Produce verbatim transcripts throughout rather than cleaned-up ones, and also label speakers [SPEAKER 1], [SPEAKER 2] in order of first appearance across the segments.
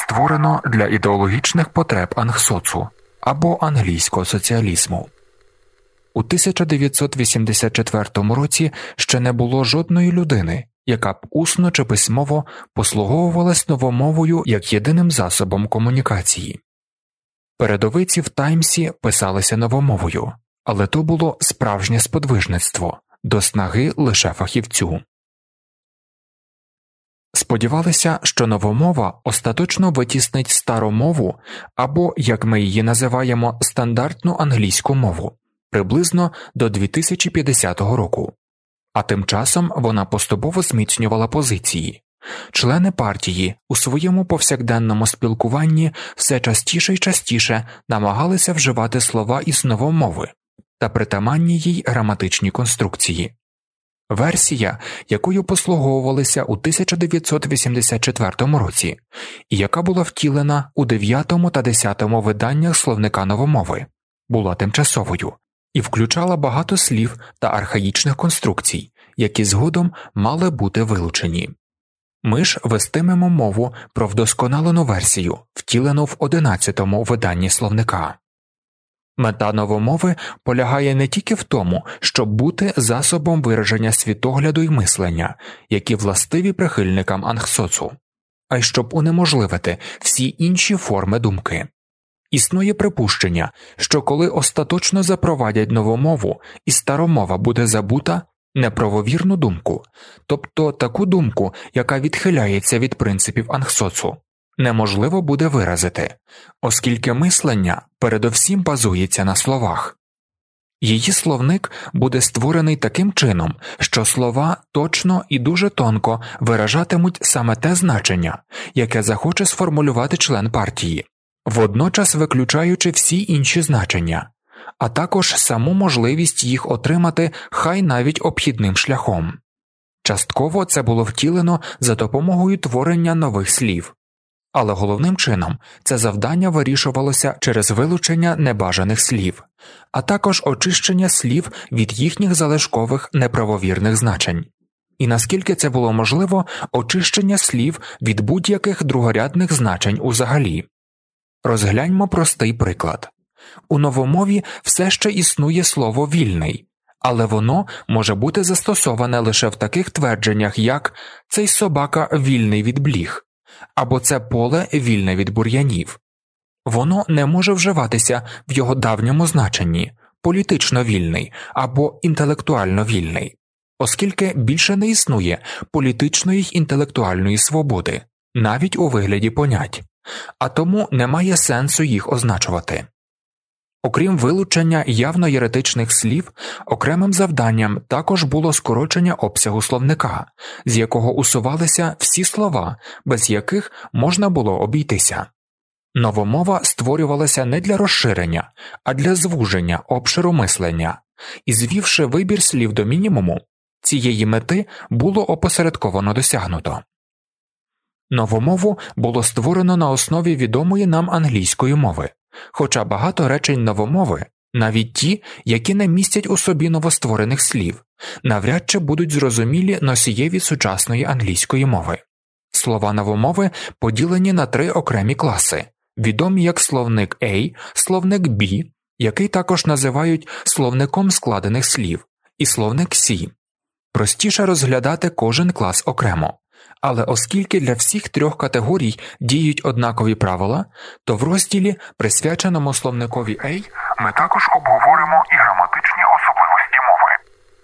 [SPEAKER 1] створено для ідеологічних потреб ангсоцу або англійського соціалізму. У тисяча дев'ятсот вісімдесят четвертому році ще не було жодної людини, яка б усно чи письмово послуговувалась новомовою як єдиним засобом комунікації. Передовиці в «Таймсі» писалися новомовою, але то було справжнє сподвижництво, до снаги лише фахівцю. Сподівалися, що новомова остаточно витіснить стару мову або, як ми її називаємо, стандартну англійську мову, приблизно до дві тисячі п'ятдесятого року. А тим часом вона поступово зміцнювала позиції. Члени партії у своєму повсякденному спілкуванні все частіше й частіше намагалися вживати слова із новомови та притаманні їй граматичні конструкції. Версія, якою послуговувалися у тисяча дев'ятсот вісімдесят четвертому році, і яка була втілена у дев'ятому та десятому виданнях словника новомови, була тимчасовою і включала багато слів та архаїчних конструкцій, які згодом мали бути вилучені. Ми ж вестимемо мову про вдосконалену версію, втілену в одинадцятому виданні словника. Мета новомови полягає не тільки в тому, щоб бути засобом вираження світогляду й мислення, які властиві прихильникам ангсоцу, а й щоб унеможливити всі інші форми думки. Існує припущення, що коли остаточно запровадять новомову і старомова буде забута, неправовірну думку, тобто таку думку, яка відхиляється від принципів ангсоцу, неможливо буде виразити, оскільки мислення передовсім базується на словах. Її словник буде створений таким чином, що слова точно і дуже тонко виражатимуть саме те значення, яке захоче сформулювати член партії, водночас виключаючи всі інші значення, а також саму можливість їх отримати хай навіть обхідним шляхом. Частково це було втілено за допомогою творення нових слів. Але головним чином це завдання вирішувалося через вилучення небажаних слів, а також очищення слів від їхніх залишкових неправовірних значень. І наскільки це було можливо, очищення слів від будь-яких другорядних значень узагалі. Розгляньмо простий приклад. У новомові все ще існує слово «вільний», але воно може бути застосоване лише в таких твердженнях, як «цей собака вільний від бліг», або «це поле вільне від бур'янів». Воно не може вживатися в його давньому значенні «політично вільний» або «інтелектуально вільний», оскільки більше не існує політичної й інтелектуальної свободи, навіть у вигляді понять, а тому немає сенсу їх означувати. Окрім вилучення явно єретичних слів, окремим завданням також було скорочення обсягу словника, з якого усувалися всі слова, без яких можна було обійтися. Новомова створювалася не для розширення, а для звуження обширу мислення, і звівши вибір слів до мінімуму, цієї мети було опосередковано досягнуто. Новомову було створено на основі відомої нам англійської мови, хоча багато речень новомови, навіть ті, які не містять у собі новостворених слів, навряд чи будуть зрозумілі носієві сучасної англійської мови. Слова новомови поділені на три окремі класи, відомі як словник A, словник B, який також називають словником складених слів, і словник C. Простіше розглядати кожен клас окремо. Але оскільки для всіх трьох категорій діють однакові правила, то в розділі, присвяченому словникові A, ми також обговоримо і граматичні особливості мови.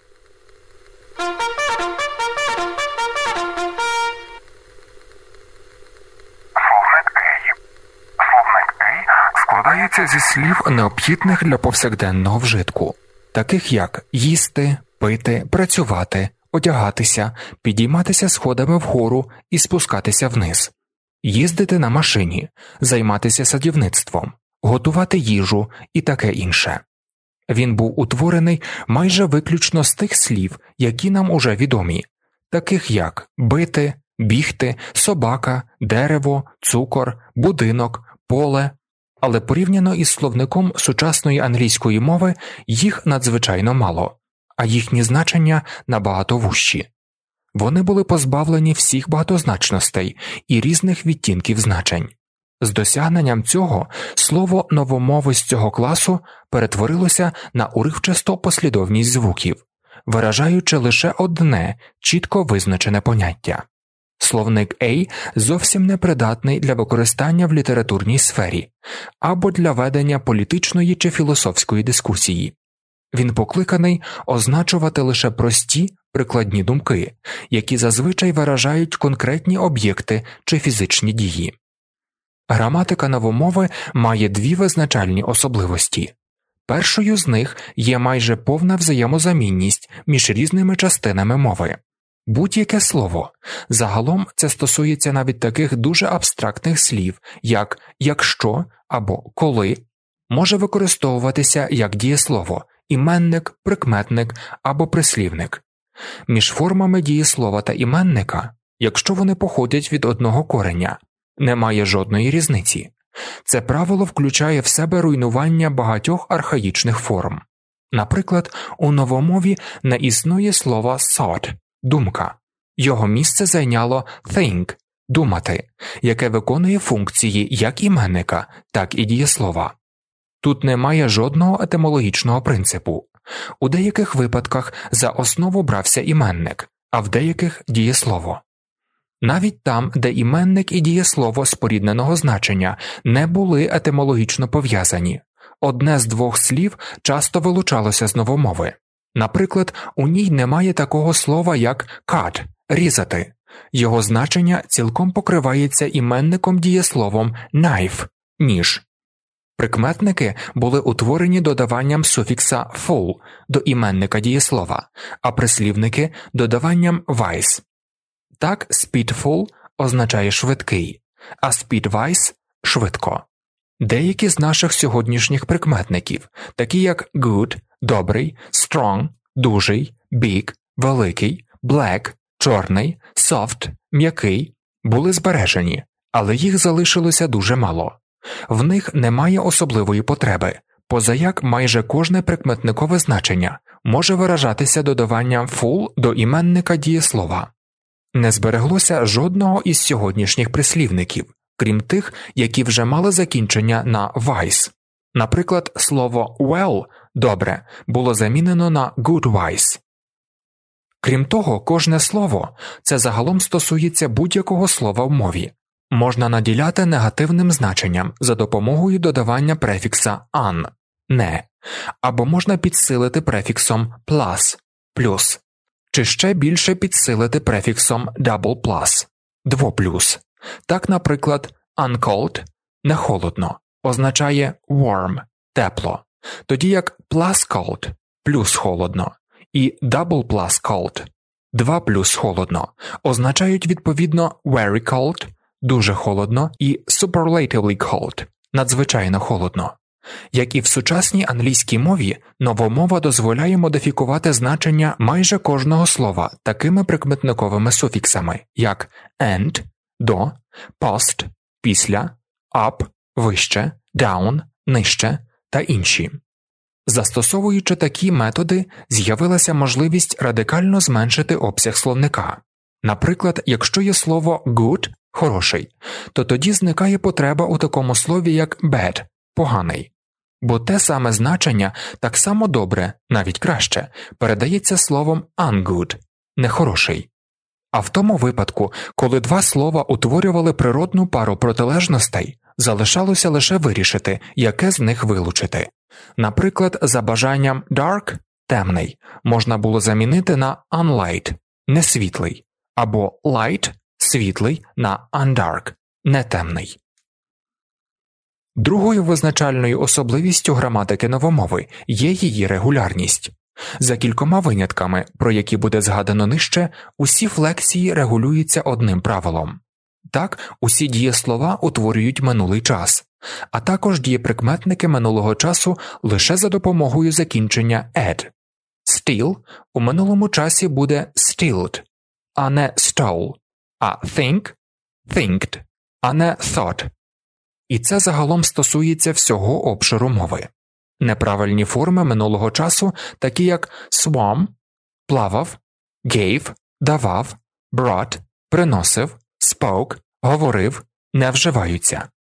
[SPEAKER 1] Словник A. Словник A складається зі слів, необхідних для повсякденного вжитку, таких як їсти, пити, працювати, одягатися, підійматися сходами вгору і спускатися вниз, їздити на машині, займатися садівництвом, готувати їжу і таке інше. Він був утворений майже виключно з тих слів, які нам уже відомі, таких як бити, бігти, собака, дерево, цукор, будинок, поле, але порівняно із словником сучасної англійської мови їх надзвичайно мало, а їхні значення набагато вужчі. Вони були позбавлені всіх багатозначностей і різних відтінків значень, З досягненням цього слово новомови з цього класу перетворилося на уривчасту послідовність звуків, виражаючи лише одне чітко визначене поняття. Словник A зовсім непридатний для використання в літературній сфері або для ведення політичної чи філософської дискусії. Він покликаний означувати лише прості, прикладні думки, які зазвичай виражають конкретні об'єкти чи фізичні дії. Граматика новомови має дві визначальні особливості. Першою з них є майже повна взаємозамінність між різними частинами мови. Будь-яке слово, загалом це стосується навіть таких дуже абстрактних слів, як «якщо» або «коли», може використовуватися як дієслово, іменник, прикметник або прислівник. Між формами дієслова та іменника, якщо вони походять від одного кореня, немає жодної різниці. Це правило включає в себе руйнування багатьох архаїчних форм. Наприклад, у новомові не існує слова thought – думка. Його місце зайняло think – думати, яке виконує функції як іменника, так і дієслова. Тут немає жодного етимологічного принципу. У деяких випадках за основу брався іменник, а в деяких – дієслово. Навіть там, де іменник і дієслово спорідненого значення не були етимологічно пов'язані, одне з двох слів часто вилучалося з новомови. Наприклад, у ній немає такого слова, як cut – різати. Його значення цілком покривається іменником дієсловом knife – ніж. Прикметники були утворені додаванням суфікса full до іменника дієслова, а прислівники – додаванням wise. Так, speedful означає швидкий, а speedwise – швидко. Деякі з наших сьогоднішніх прикметників, такі як good – добрий, strong – дужий, big – великий, black – чорний, soft – м'який, були збережені, але їх залишилося дуже мало. В них немає особливої потреби, позаяк майже кожне прикметникове значення може виражатися додаванням full до іменника дієслова. Не збереглося жодного із сьогоднішніх прислівників, крім тих, які вже мали закінчення на wise. Наприклад, слово well – добре було замінено на good wise. Крім того, кожне слово – це загалом стосується будь-якого слова в мові. Можна наділяти негативним значенням за допомогою додавання префікса an – не, або можна підсилити префіксом plus – плюс, чи ще більше підсилити префіксом double plus – двоплюс. Так, наприклад, uncold – не холодно, означає warm – тепло, тоді як plus cold – плюс холодно, і double plus cold – два плюс холодно, означають відповідно very cold – дуже холодно і superlatively cold – надзвичайно холодно. Як і в сучасній англійській мові, новомова дозволяє модифікувати значення майже кожного слова такими прикметниковими суфіксами, як and – до, post – після, up – вище, down – нижче та інші. Застосовуючи такі методи, з'явилася можливість радикально зменшити обсяг словника. Наприклад, якщо є слово good – хороший, то тоді зникає потреба у такому слові, як bad – поганий. Бо те саме значення так само добре, навіть краще, передається словом ungood – нехороший. А в тому випадку, коли два слова утворювали природну пару протилежностей, залишалося лише вирішити, яке з них вилучити. Наприклад, за бажанням dark – темний можна було замінити на unlight – несвітлий, або light – світлий на undark – нетемний. Другою визначальною особливістю граматики новомови є її регулярність. За кількома винятками, про які буде згадано нижче, усі флексії регулюються одним правилом. Так, усі дієслова утворюють минулий час, а також дієприкметники минулого часу лише за допомогою закінчення «ed». Steal у минулому часі буде stilled, а не stole, а think – thinked, а не thought. І це загалом стосується всього обширу мови. Неправильні форми минулого часу, такі як swam – плавав, gave – давав, brought – приносив, spoke – говорив, не вживаються.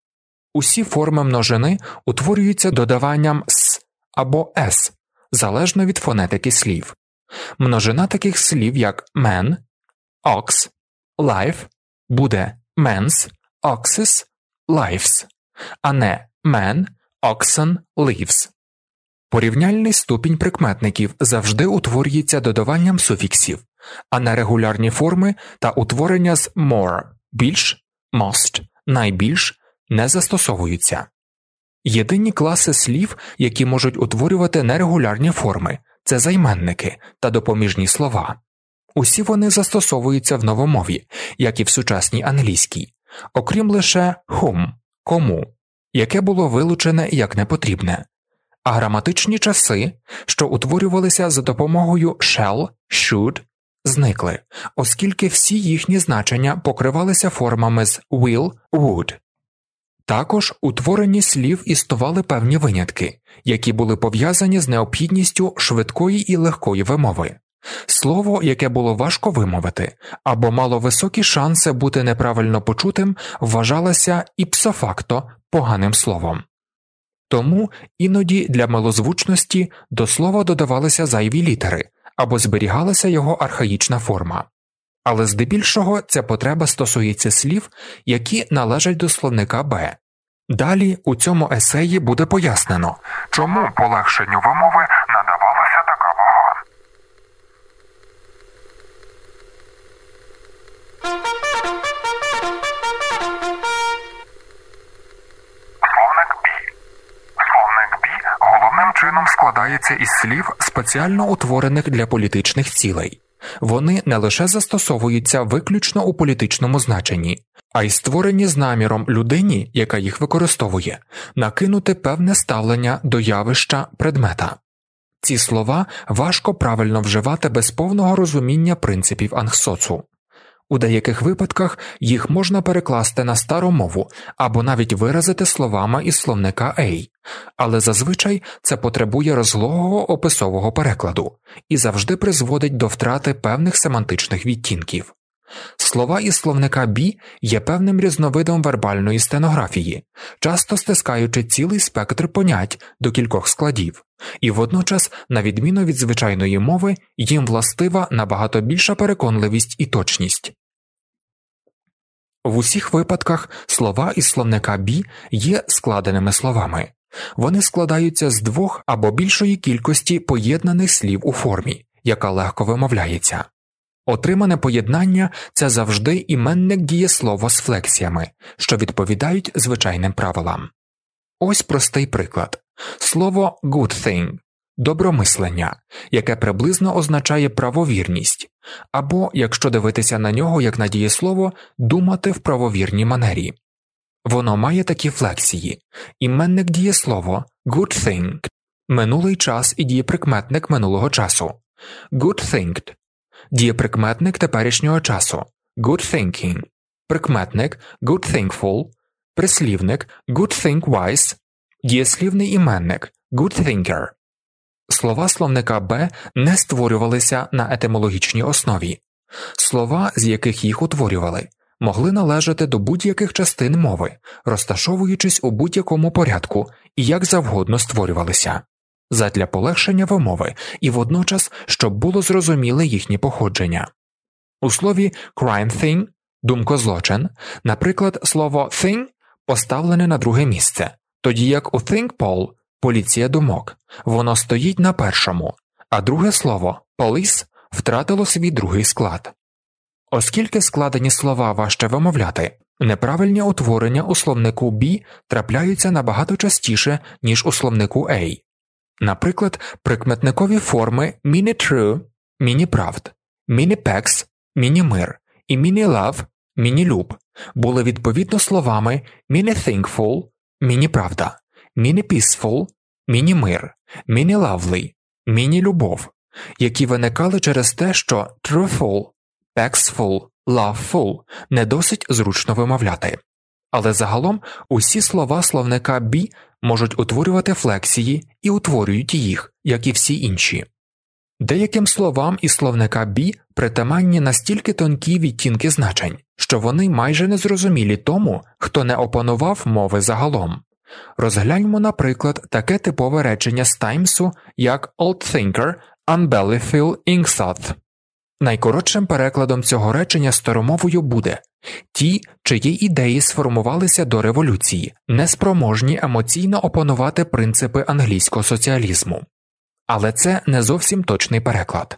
[SPEAKER 1] Усі форми множини утворюються додаванням «с» або «с», залежно від фонетики слів. Множина таких слів, як man, ox, life, буде men's, oxes, lives, а не man, oxen, lives. Порівняльний ступінь прикметників завжди утворюється додаванням суфіксів, а нерегулярні форми та утворення з more, більш, most, найбільш не застосовуються. Єдині класи слів, які можуть утворювати нерегулярні форми – це займенники та допоміжні слова. Усі вони застосовуються в новомові, як і в сучасній англійській, окрім лише whom – кому, яке було вилучене як непотрібне. А граматичні часи, що утворювалися за допомогою shall, should, зникли, оскільки всі їхні значення покривалися формами з will, would. Також у творенні слів існували певні винятки, які були пов'язані з необхідністю швидкої і легкої вимови. Слово, яке було важко вимовити, або мало високі шанси бути неправильно почутим, вважалося іпсофакто поганим словом. Тому іноді для милозвучності до слова додавалися зайві літери, або зберігалася його архаїчна форма. Але здебільшого ця потреба стосується слів, які належать до словника Б. Далі у цьому есеї буде пояснено, чому полегшенню вимови надавалася така вага. Словник Б. Словник Б головним чином складається із слів, спеціально утворених для політичних цілей. Вони не лише застосовуються виключно у політичному значенні, а й створені з наміром людині, яка їх використовує, накинути певне ставлення до явища предмета. Ці слова важко правильно вживати без повного розуміння принципів ангсоцу. У деяких випадках їх можна перекласти на стару мову або навіть виразити словами із словника A, але зазвичай це потребує розлогого описового перекладу і завжди призводить до втрати певних семантичних відтінків. Слова із словника B є певним різновидом вербальної стенографії, часто стискаючи цілий спектр понять до кількох складів, і водночас, на відміну від звичайної мови, їм властива набагато більша переконливість і точність. В усіх випадках слова із словника B є складеними словами. Вони складаються з двох або більшої кількості поєднаних слів у формі, яка легко вимовляється. Отримане поєднання – це завжди іменник дієслова з флексіями, що відповідають звичайним правилам. Ось простий приклад. Слово good thing – добромислення, яке приблизно означає правовірність, або, якщо дивитися на нього як на дієслово, думати в правовірній манері. Воно має такі флексії. Іменник дієслово good think, минулий час і дієприкметник минулого часу. Good thinked. Дієприкметник теперішнього часу good thinking, прикметник good thankful, прислівник good think wise, дієслівний іменник good thinker. Слова словника Б не створювалися на етимологічній основі. Слова, з яких їх утворювали, могли належати до будь-яких частин мови, розташовуючись у будь-якому порядку і як завгодно створювалися. Задля полегшення вимови і водночас, щоб було зрозуміле їхнє походження. У слові crime thing – думкозлочин, наприклад, слово thing поставлене на друге місце, тоді як у think poll – поліція думок, воно стоїть на першому, а друге слово police втратило свій другий склад. Оскільки складені слова важче вимовляти, неправильні утворення у словнику B трапляються набагато частіше, ніж у словнику A. Наприклад, прикметникові форми «mini-true» – «міні-правд», «mini-pex» – «міні-мир» і «mini-love» – «міні-люб» були відповідно словами «mini-thankful» – «міні-правда», «mini-peaceful» – «міні-мир», «mini-lovely» – «міні-любов», які виникали через те, що «truthful», «pexful», «loveful» не досить зручно вимовляти. Але загалом усі слова словника B можуть утворювати флексії і утворюють їх, як і всі інші. Деяким словам із словника «бі» притаманні настільки тонкі відтінки значень, що вони майже незрозумілі тому, хто не опанував мови загалом. Розгляньмо, наприклад, таке типове речення з Таймсу, як «Old thinker, unbelievable inkthought». Найкоротшим перекладом цього речення старомовою буде «ті, чиї ідеї сформувалися до революції, неспроможні емоційно опанувати принципи англійського соціалізму». Але це не зовсім точний переклад.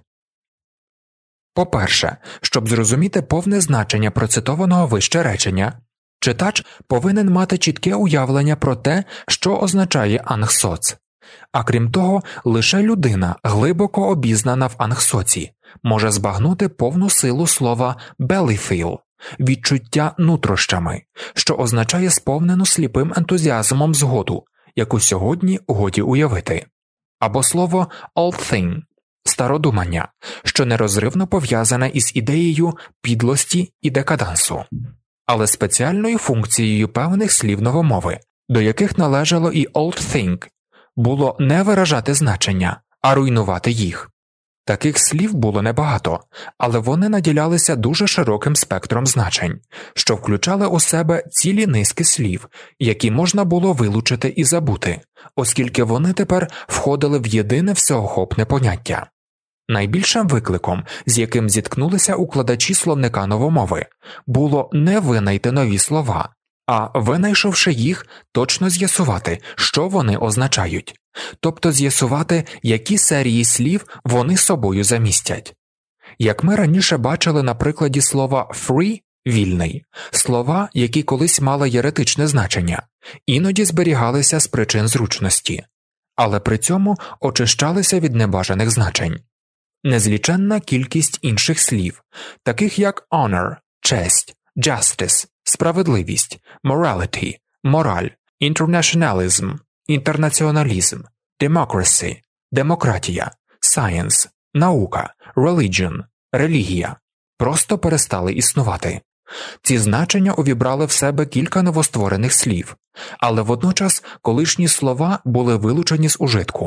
[SPEAKER 1] По-перше, щоб зрозуміти повне значення процитованого вище речення, читач повинен мати чітке уявлення про те, що означає ангсоц. А крім того, лише людина, глибоко обізнана в ангсоці, може збагнути повну силу слова «bellyfeel» – відчуття нутрощами, що означає сповнену сліпим ентузіазмом згоду, яку сьогодні годі уявити. Або слово «old thing» – стародумання, що нерозривно пов'язане із ідеєю підлості і декадансу. Але спеціальною функцією певних слів новомови, до яких належало і «old thing», було не виражати значення, а руйнувати їх. Таких слів було небагато, але вони наділялися дуже широким спектром значень, що включали у себе цілі низки слів, які можна було вилучити і забути, оскільки вони тепер входили в єдине всеохопне поняття. Найбільшим викликом, з яким зіткнулися укладачі словника новомови, було не винайти нові слова, а, винайшовши їх, точно з'ясувати, що вони означають, тобто з'ясувати, які серії слів вони собою замістять. Як ми раніше бачили на прикладі слова «free» – «вільний», слова, які колись мали єретичне значення, іноді зберігалися з причин зручності, але при цьому очищалися від небажаних значень. Незліченна кількість інших слів, таких як «honor» – «честь», «justice» – «справедливість», «morality» – «мораль», «internationalism» – «інтернаціоналізм», «democracy» – «демократія», «science» – «наука», «religion» – «релігія» – просто перестали існувати. Ці значення увібрали в себе кілька новостворених слів, але водночас колишні слова були вилучені з ужитку.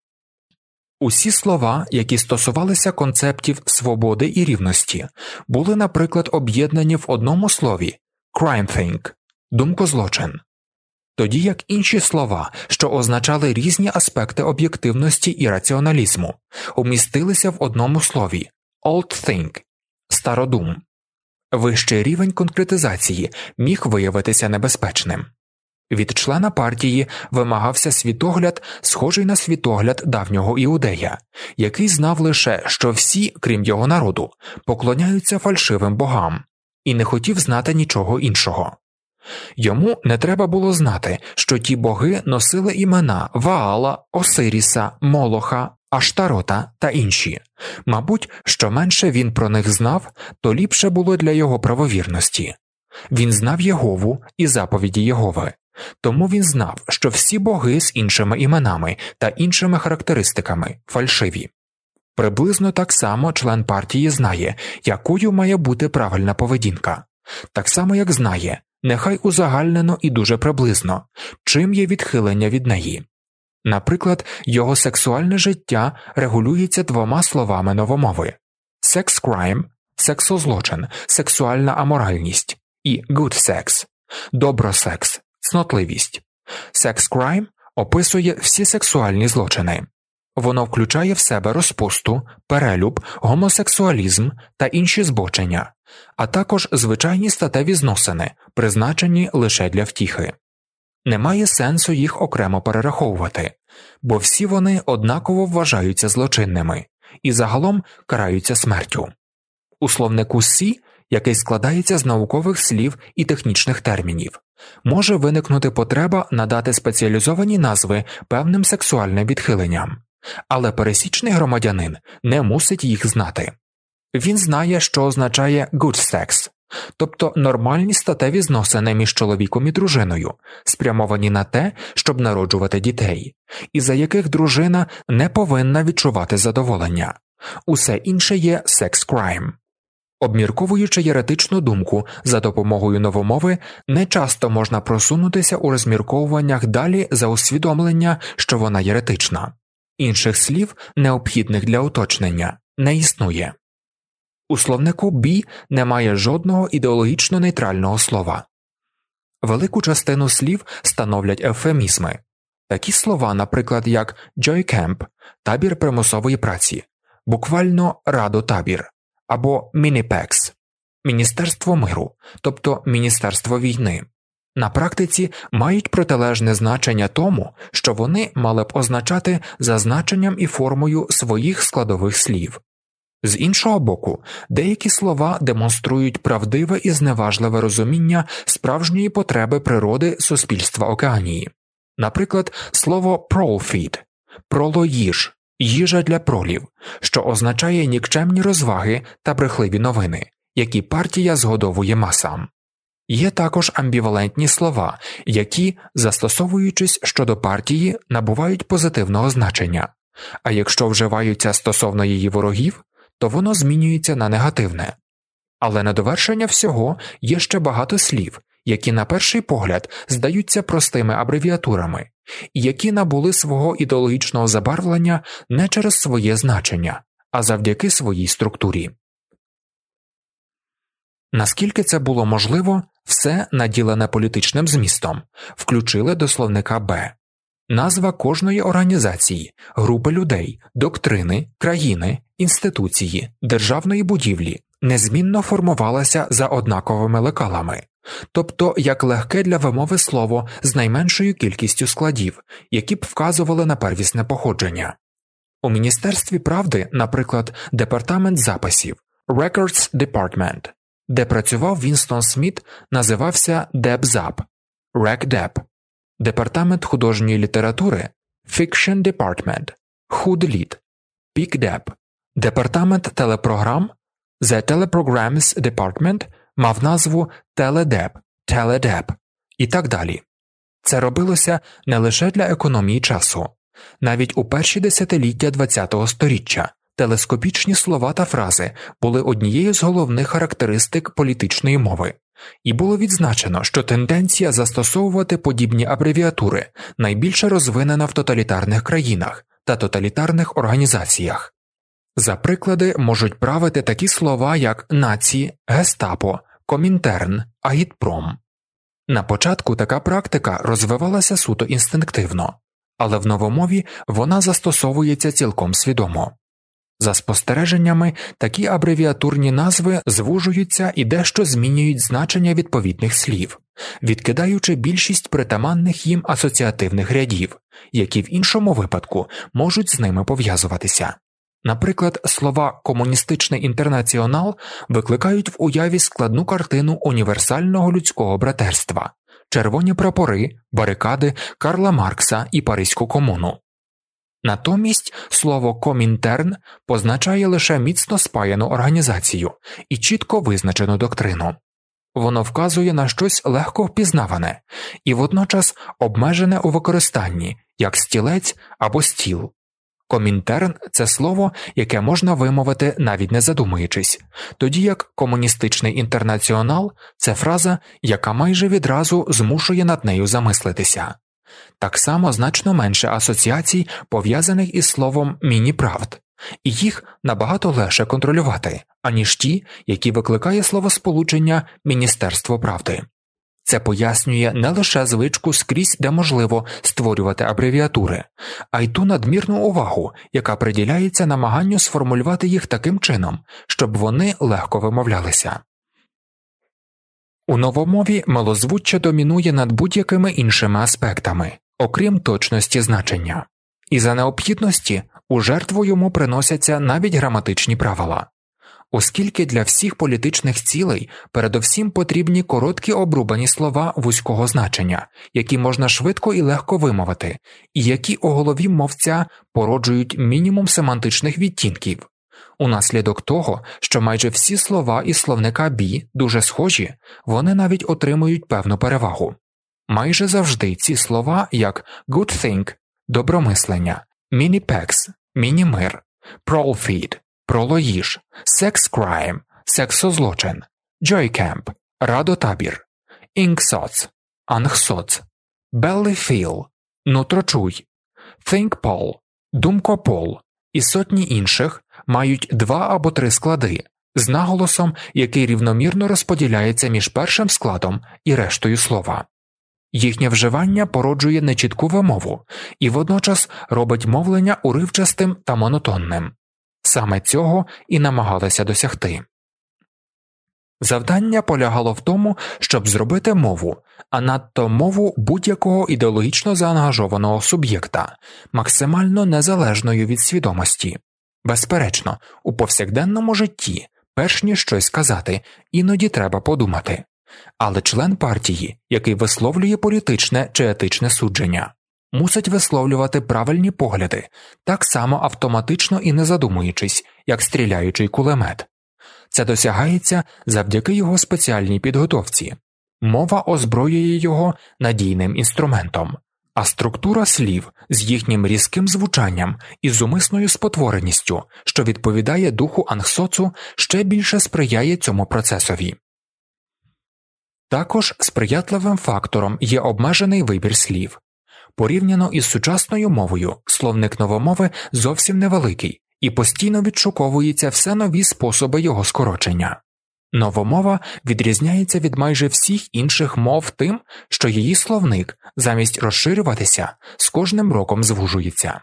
[SPEAKER 1] Усі слова, які стосувалися концептів свободи і рівності, були, наприклад, об'єднані в одному слові «crime thing» – «думкозлочин». Тоді як інші слова, що означали різні аспекти об'єктивності і раціоналізму, умістилися в одному слові «old thing» – «стародум». Вищий рівень конкретизації міг виявитися небезпечним. Від члена партії вимагався світогляд, схожий на світогляд давнього іудея, який знав лише, що всі, крім його народу, поклоняються фальшивим богам, і не хотів знати нічого іншого. Йому не треба було знати, що ті боги носили імена Ваала, Осиріса, Молоха, Аштарота та інші. Мабуть, що менше він про них знав, то ліпше було для його правовірності. Він знав Єгову і заповіді Єгови. Тому він знав, що всі боги з іншими іменами та іншими характеристиками фальшиві. Приблизно так само член партії знає, якою має бути правильна поведінка. Так само, як знає, нехай узагальнено і дуже приблизно, чим є відхилення від неї. Наприклад, його сексуальне життя регулюється двома словами новомови – секс-крайм – сексозлочин, сексуальна аморальність і good sex – добросекс, цнотливість. Секс-крайм описує всі сексуальні злочини. Воно включає в себе розпусту, перелюб, гомосексуалізм та інші збочення, а також звичайні статеві зносини, призначені лише для втіхи. Немає сенсу їх окремо перераховувати, бо всі вони однаково вважаються злочинними і загалом караються смертю. У словнику «Сі», який складається з наукових слів і технічних термінів, може виникнути потреба надати спеціалізовані назви певним сексуальним відхиленням, але пересічний громадянин не мусить їх знати. Він знає, що означає good sex, тобто нормальні статеві зносини між чоловіком і дружиною, спрямовані на те, щоб народжувати дітей, і за яких дружина не повинна відчувати задоволення. Усе інше є sex-crime. Обмірковуючи єретичну думку за допомогою новомови, не часто можна просунутися у розмірковуваннях далі за усвідомлення, що вона єретична. Інших слів, необхідних для уточнення, не існує. У словнику «be» немає жодного ідеологічно нейтрального слова. Велику частину слів становлять евфемізми. Такі слова, наприклад, як «joy camp» – табір примусової праці, буквально «радо-табір», або «мініпекс» – «міністерство миру», тобто «міністерство війни». На практиці мають протилежне значення тому, що вони мали б означати за значенням і формою своїх складових слів. З іншого боку, деякі слова демонструють правдиве і зневажливе розуміння справжньої потреби природи суспільства Океанії. Наприклад, слово «prolfeed» – «пролоїж», «їжа для пролів», що означає нікчемні розваги та брехливі новини, які партія згодовує масам. Є також амбівалентні слова, які, застосовуючись щодо партії, набувають позитивного значення, а якщо вживаються стосовно її ворогів, то воно змінюється на негативне. Але на довершення всього є ще багато слів, які на перший погляд здаються простими абревіатурами, і які набули свого ідеологічного забарвлення не через своє значення, а завдяки своїй структурі. Наскільки це було можливо, все, наділене політичним змістом, включили до словника «Б». Назва кожної організації, групи людей, доктрини, країни, інституції, державної будівлі незмінно формувалася за однаковими лекалами, тобто як легке для вимови слово з найменшою кількістю складів, які б вказували на первісне походження. У Міністерстві правди, наприклад, департамент записів Records Department, де працював Вінстон Сміт, називався Депзап (RecDep), департамент художньої літератури Fiction Department (HudLit), PicDep, департамент телепрограм The Teleprograms Department мав назву TeleDep, TeleDep і так далі. Це робилося не лише для економії часу. Навіть у перші десятиліття ХХ століття телескопічні слова та фрази були однією з головних характеристик політичної мови, і було відзначено, що тенденція застосовувати подібні абревіатури найбільше розвинена в тоталітарних країнах та тоталітарних організаціях. За приклади можуть правити такі слова, як «наці», «гестапо», «комінтерн», «агітпром». На початку така практика розвивалася суто інстинктивно, але в новомові вона застосовується цілком свідомо. За спостереженнями, такі абревіатурні назви звужуються і дещо змінюють значення відповідних слів, відкидаючи більшість притаманних їм асоціативних рядів, які в іншому випадку можуть з ними пов'язуватися. Наприклад, слова «комуністичний інтернаціонал» викликають в уяві складну картину універсального людського братерства, червоні прапори, барикади, Карла Маркса і Паризьку комуну. Натомість слово «комінтерн» позначає лише міцно спаяну організацію і чітко визначену доктрину. Воно вказує на щось легко впізнаване і водночас обмежене у використанні, як стілець або стіл. Комінтерн – це слово, яке можна вимовити навіть не задумуючись, тоді як «комуністичний інтернаціонал» – це фраза, яка майже відразу змушує над нею замислитися. Так само значно менше асоціацій, пов'язаних із словом «міні-правд», і їх набагато легше контролювати, аніж ті, які викликає словосполучення «Міністерство правди». Це пояснює не лише звичку скрізь, де можливо, створювати абревіатури, а й ту надмірну увагу, яка приділяється намаганню сформулювати їх таким чином, щоб вони легко вимовлялися. У новомові милозвуччя домінує над будь-якими іншими аспектами, окрім точності значення. І за необхідності у жертву йому приносяться навіть граматичні правила. Оскільки для всіх політичних цілей передовсім потрібні короткі обрубані слова вузького значення, які можна швидко і легко вимовити, і які у голові мовця породжують мінімум семантичних відтінків. Унаслідок того, що майже всі слова із словника «бі» дуже схожі, вони навіть отримують певну перевагу. Майже завжди ці слова, як «good think» – добромислення, «міні-пекс» – міні-мир, «prolfeed» – пролоїж, «sex crime» – сексозлочин, «joy camp» – радотабір, «inksots» – ангсоц, «belly feel» – нутрочуй, «think poll» думкопол і сотні інших мають два або три склади з наголосом, який рівномірно розподіляється між першим складом і рештою слова. Їхнє вживання породжує нечітку вимову і водночас робить мовлення уривчастим та монотонним. Саме цього і намагалися досягти. Завдання полягало в тому, щоб зробити мову, а надто мову будь-якого ідеологічно заангажованого суб'єкта, максимально незалежною від свідомості. Безперечно, у повсякденному житті, перш ніж щось сказати, іноді треба подумати. Але член партії, який висловлює політичне чи етичне судження, мусить висловлювати правильні погляди, так само автоматично і не задумуючись, як стріляючий кулемет. Це досягається завдяки його спеціальній підготовці. Мова озброює його надійним інструментом, а структура слів з їхнім різким звучанням і зумисною спотвореністю, що відповідає духу ангсоцу, ще більше сприяє цьому процесові. Також сприятливим фактором є обмежений вибір слів. Порівняно із сучасною мовою, словник новомови зовсім невеликий, і постійно відшуковуються все нові способи його скорочення. Новомова відрізняється від майже всіх інших мов тим, що її словник, замість розширюватися, з кожним роком звужується.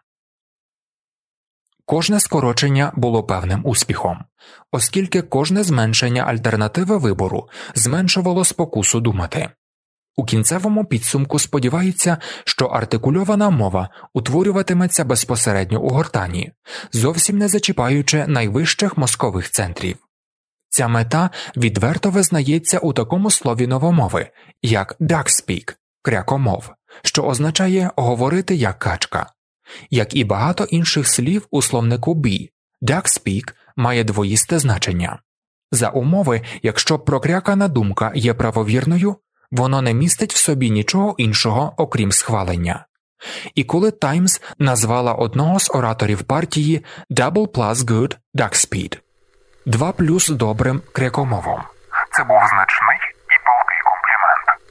[SPEAKER 1] Кожне скорочення було певним успіхом, оскільки кожне зменшення альтернативи вибору зменшувало спокусу думати. У кінцевому підсумку сподівається, що артикульована мова утворюватиметься безпосередньо у гортані, зовсім не зачіпаючи найвищих мозкових центрів. Ця мета відверто визнається у такому слові новомови, як «duckspeak» – крякомов, що означає «говорити як качка». Як і багато інших слів у словнику «бі», «duckspeak» має двоїсте значення. За умови, якщо прокрякана думка є правовірною, воно не містить в собі нічого іншого, окрім схвалення. І коли Таймс назвала одного з ораторів партії «double plus good duckspeed» – «два плюс добрим крякомовом»,
[SPEAKER 2] це був значний і палкий комплімент.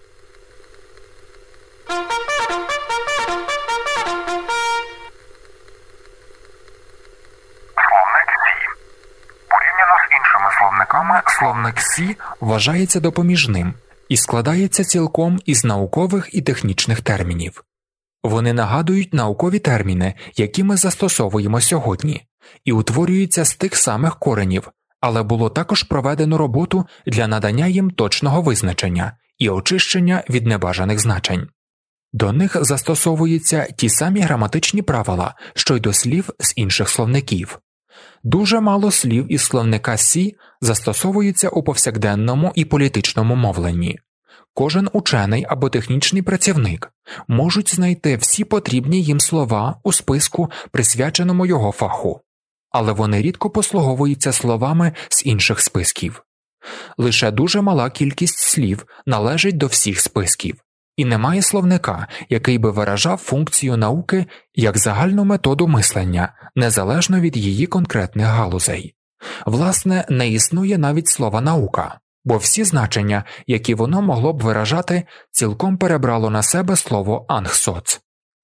[SPEAKER 2] Словник Сі. Порівняно з іншими словниками,
[SPEAKER 1] словник Сі вважається допоміжним і складається цілком із наукових і технічних термінів. Вони нагадують наукові терміни, які ми застосовуємо сьогодні, і утворюються з тих самих коренів, але було також проведено роботу для надання їм точного визначення і очищення від небажаних значень. До них застосовуються ті самі граматичні правила, що й до слів з інших словників. Дуже мало слів із словника Сі застосовуються у повсякденному і політичному мовленні. Кожен учений або технічний працівник можуть знайти всі потрібні їм слова у списку, присвяченому його фаху, але вони рідко послуговуються словами з інших списків. Лише дуже мала кількість слів належить до всіх списків, і немає словника, який би виражав функцію науки як загальну методу мислення, незалежно від її конкретних галузей. Власне, не існує навіть слова «наука», бо всі значення, які воно могло б виражати, цілком перебрало на себе слово «ангсоц».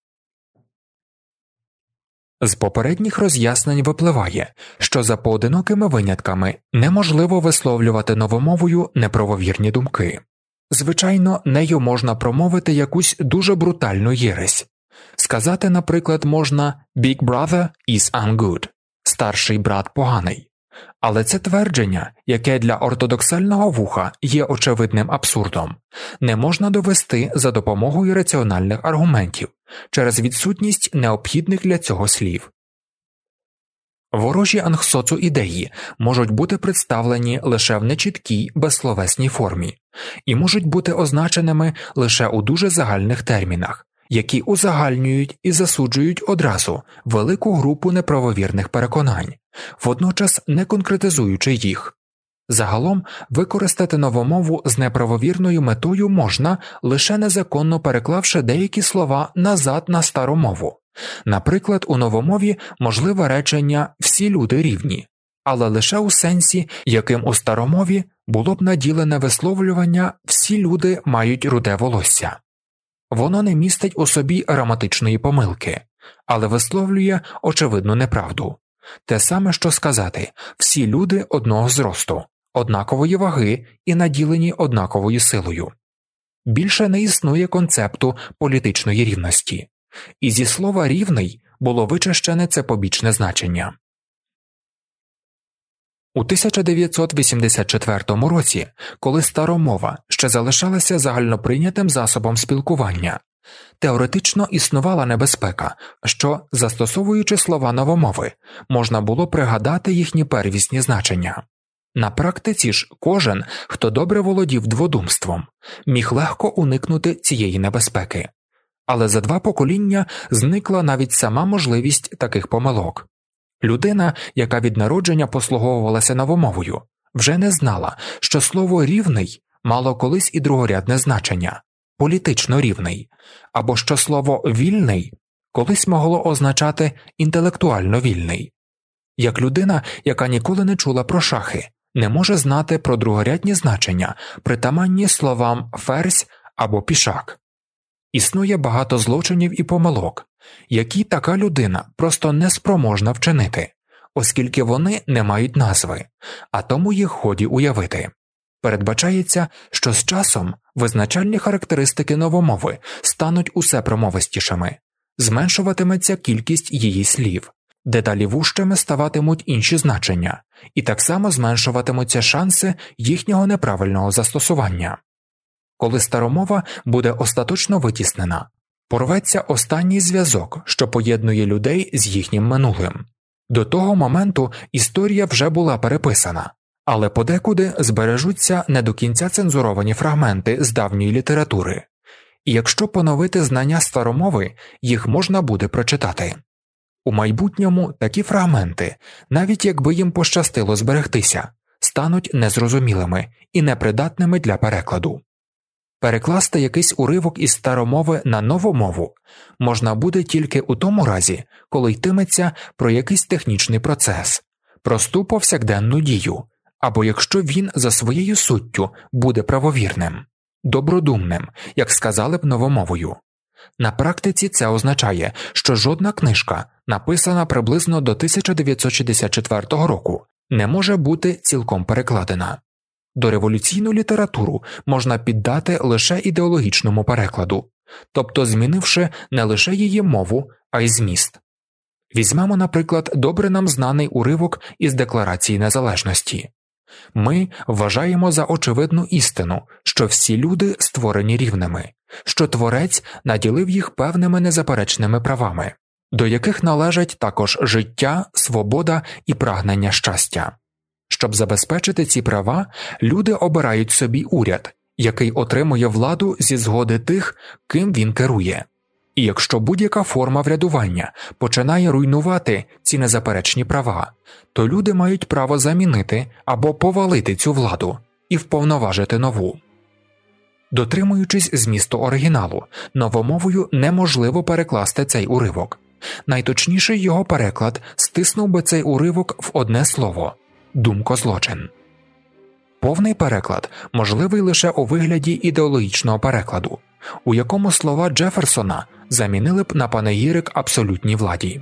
[SPEAKER 1] З попередніх роз'яснень випливає, що за поодинокими винятками неможливо висловлювати новомовою неправовірні думки. Звичайно, нею можна промовити якусь дуже брутальну єресь. Сказати, наприклад, можна «Big brother is ungood» – «старший брат поганий». Але це твердження, яке для ортодоксального вуха є очевидним абсурдом, не можна довести за допомогою раціональних аргументів через відсутність необхідних для цього слів. Ворожі ангсоцу ідеї можуть бути представлені лише в нечіткій безсловесній формі і можуть бути означеними лише у дуже загальних термінах, які узагальнюють і засуджують одразу велику групу неправовірних переконань, водночас не конкретизуючи їх. Загалом, використати новомову з неправовірною метою можна, лише незаконно переклавши деякі слова назад на стару мову. Наприклад, у новомові можливе речення «всі люди рівні», але лише у сенсі, яким у старомові було б наділене висловлювання «всі люди мають руде волосся». Воно не містить у собі граматичної помилки, але висловлює очевидну неправду. Те саме, що сказати «всі люди одного зросту, однакової ваги і наділені однаковою силою». Більше не існує концепту політичної рівності. І зі слова «рівний» було вичищене це побічне значення. У тисяча дев'ятсот вісімдесят четвертому році, коли старомова ще залишалася загальноприйнятим засобом спілкування, теоретично існувала небезпека, що, застосовуючи слова новомови, можна було пригадати їхні первісні значення. На практиці ж кожен, хто добре володів дводумством, міг легко уникнути цієї небезпеки. Але за два покоління зникла навіть сама можливість таких помилок. Людина, яка від народження послуговувалася новомовою, вже не знала, що слово «рівний» мало колись і другорядне значення – політично рівний, або що слово «вільний» колись могло означати інтелектуально вільний. Як людина, яка ніколи не чула про шахи, не може знати про другорядні значення, притаманні словам «ферзь» або «пішак». Існує багато злочинів і помилок, які така людина просто неспроможна вчинити, оскільки вони не мають назви, а тому їх годі уявити. Передбачається, що з часом визначальні характеристики новомови стануть усе промовистішими, зменшуватиметься кількість її слів, дедалі вужчими ставатимуть інші значення, і так само зменшуватимуться шанси їхнього неправильного застосування. Коли старомова буде остаточно витіснена, порветься останній зв'язок, що поєднує людей з їхнім минулим. До того моменту історія вже була переписана, але подекуди збережуться не до кінця цензуровані фрагменти з давньої літератури, і якщо поновити знання старомови, їх можна буде прочитати. У майбутньому такі фрагменти, навіть якби їм пощастило зберегтися, стануть незрозумілими і непридатними для перекладу. Перекласти якийсь уривок із старомови на новомову можна буде тільки у тому разі, коли йтиметься про якийсь технічний процес, просту повсякденну дію, або якщо він за своєю суттю буде правовірним, добродумним, як сказали б новомовою. На практиці це означає, що жодна книжка, написана приблизно до тисяча дев'ятсот шістдесят четвертого року, не може бути цілком перекладена. Дореволюційну літературу можна піддати лише ідеологічному перекладу, тобто змінивши не лише її мову, а й зміст. Візьмемо, наприклад, добре нам знаний уривок із Декларації Незалежності. Ми вважаємо за очевидну істину, що всі люди створені рівними, що Творець наділив їх певними незаперечними правами, до яких належать також життя, свобода і прагнення щастя. Щоб забезпечити ці права, люди обирають собі уряд, який отримує владу зі згоди тих, ким він керує. І якщо будь-яка форма врядування починає руйнувати ці незаперечні права, то люди мають право замінити або повалити цю владу і вповноважити нову. Дотримуючись змісту оригіналу, новомовою неможливо перекласти цей уривок. Найточніший його переклад стиснув би цей уривок в одне слово – думкозлочин. Повний переклад можливий лише у вигляді ідеологічного перекладу, у якому слова Джеферсона замінили б на панегірик абсолютній владі.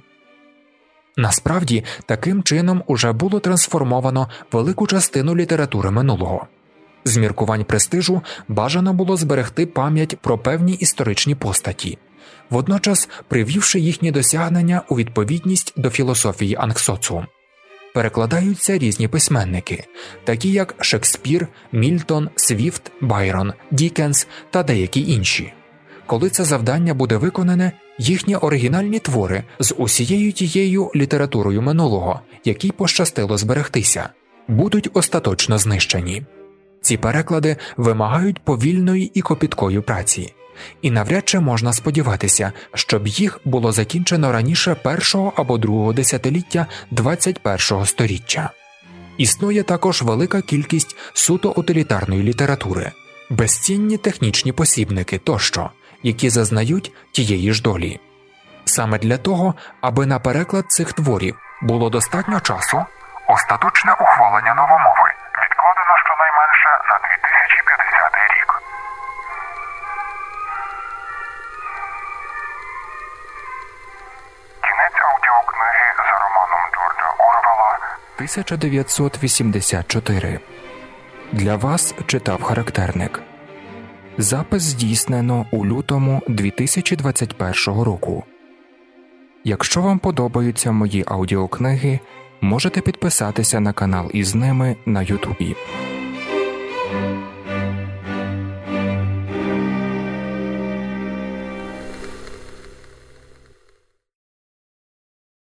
[SPEAKER 1] Насправді, таким чином уже було трансформовано велику частину літератури минулого. З міркувань престижу бажано було зберегти пам'ять про певні історичні постаті, водночас привівши їхні досягнення у відповідність до філософії ангсоцу. Перекладаються різні письменники, такі як Шекспір, Мільтон, Свіфт, Байрон, Дікенс та деякі інші. Коли це завдання буде виконане, їхні оригінальні твори з усією тією літературою минулого, якій пощастило зберегтися, будуть остаточно знищені. Ці переклади вимагають повільної і копіткої праці, і навряд чи можна сподіватися, щоб їх було закінчено раніше першого або другого десятиліття двадцять першого сторіччя. Існує також велика кількість суто утилітарної літератури, безцінні технічні посібники тощо, які зазнають тієї ж долі. Саме для того, аби на переклад цих творів було достатньо часу,
[SPEAKER 2] остаточне ухвалення новомови відкладено щонайменше на дві тисячі п'ятдесятий рік.
[SPEAKER 1] тисяча дев'ятсот вісімдесят чотири. Для вас читав характерник. Запис здійснено у лютому дві тисячі двадцять першого року. Якщо вам подобаються мої аудіокниги, можете підписатися на канал із ними на Ютубі.